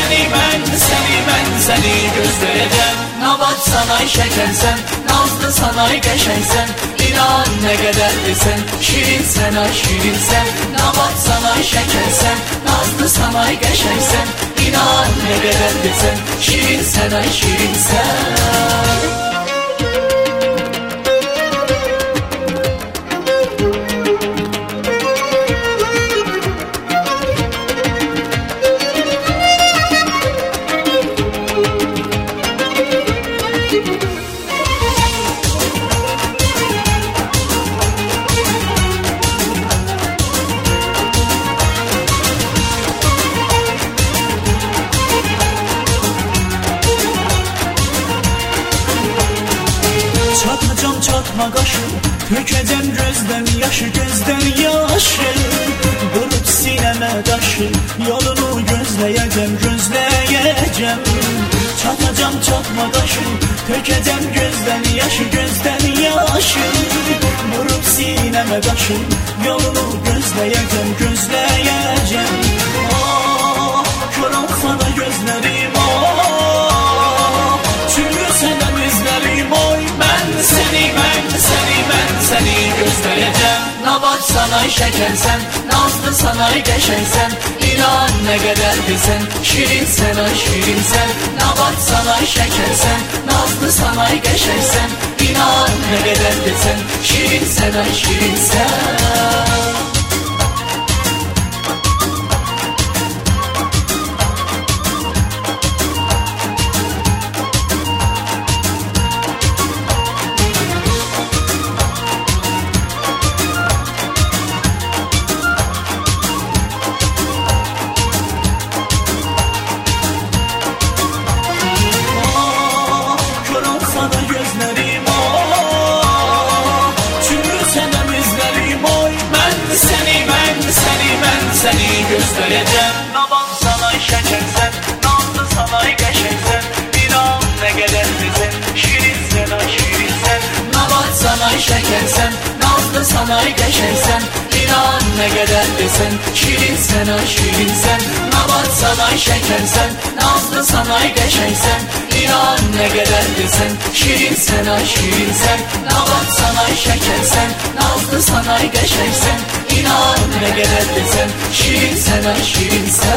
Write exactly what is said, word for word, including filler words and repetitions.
seni, ben seni, ben seni gözleyeceğim. Nabat sanay şekersen, nazlı sanay geçeysen, İnan ne kadardısan, şirin sen ay şirin sen. Nabat sanay şekersen, nazlı sanay geçeysen, İnan ne kadardısan, şirin sen ay şirin sen. Çatacağım çatma kaşı, tökeceğim gözden yaşı, gözden yaşı. Vurup sineme taşı, yolunu gözleyeceğim, gözleyeceğim. Çatacağım çatma kaşı, tökeceğim gözden yaşı, gözden yaşı. Vurup sineme taşı, yolunu gözleyeceğim, gözleyeceğim. Ah, kör olsa da gözlerim ah, çünkü senden izlerim oy. Ben seni, ben seni, ben seni gözleyeceğim. Nabat sanay şekersen, nazlı sanay geçeysen, İnan ne kadardısan, şirin sen ay şirin sen. Nabat sanay şekersen, nazlı sanay geçeysen, İnan ne kadardısan, şirin sen ay şirin sen. Seni göstereceğim. Nabat sanay şekersen, nazlı sanay geçeysen, İnan ne kadardısan, şirin sen ay şirin sen. Nabat sanay şekersen, nazlı sanay geçeysen, İnan ne kadardısan, şirin sen ay şirin sen. Nabat sanay şekersen, nazlı sanay geçeysen, İnan ne kadardısan, şirin sen ay şirin sen. Nabat sanay şekersen, nazlı sanay geçeysen, İnan ne kadardısan, şirin sen ay şirin sen.